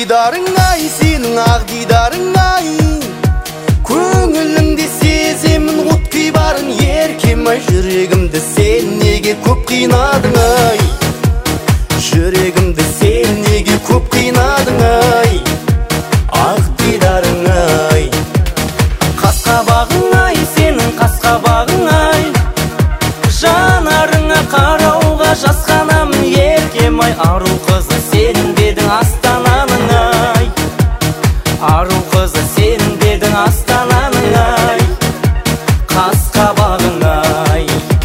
дидарың ай, сенің ақ дидарың ай, көңіліңде сеземін от күй барын еркем ай, жүрегімді сен неге көп қинадың ай, жүрегімді сен неге көп қинадың ай, ақ дидарың ай. Қас-қабағың ай, сенің қас-қабағың ай, жанарыңа қарауға жасқанамын еркем ай, ару қызы сен дедің астананың ай, ару қызы сен дедің астананың ай, қас-қабағың ай.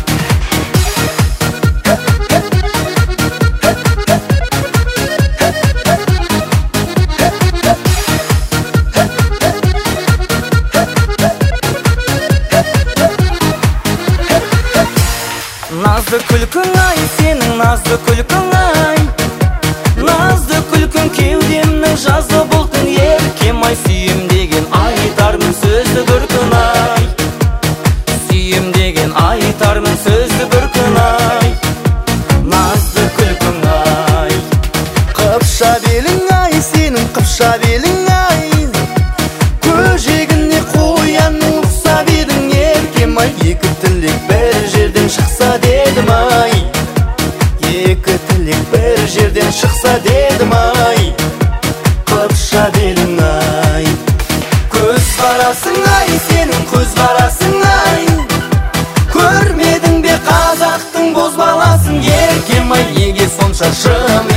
Назды күлкің ай, сенің назды күлкің ай, назды күлкің кеудемнің жазы бұлтың еркем ай, сүйем деген айтармын сөзді бір күн ай, сүйем деген айтармын сөзді бір күн ай, назды күлкің ай. Қыпша белің ай, сенің қыпша белің ай, көжегіне қоянның ұқсап едің еркем ай, екі тілек бір жерден шықса дедім ай, екі тілек бір жерден шықса дедім ай, қыпша белің ай. Көз қарасың ай, сенің көз қарасың ай, көрмедің бе қазақтың бозбаласын еркем ай, неге сонша шын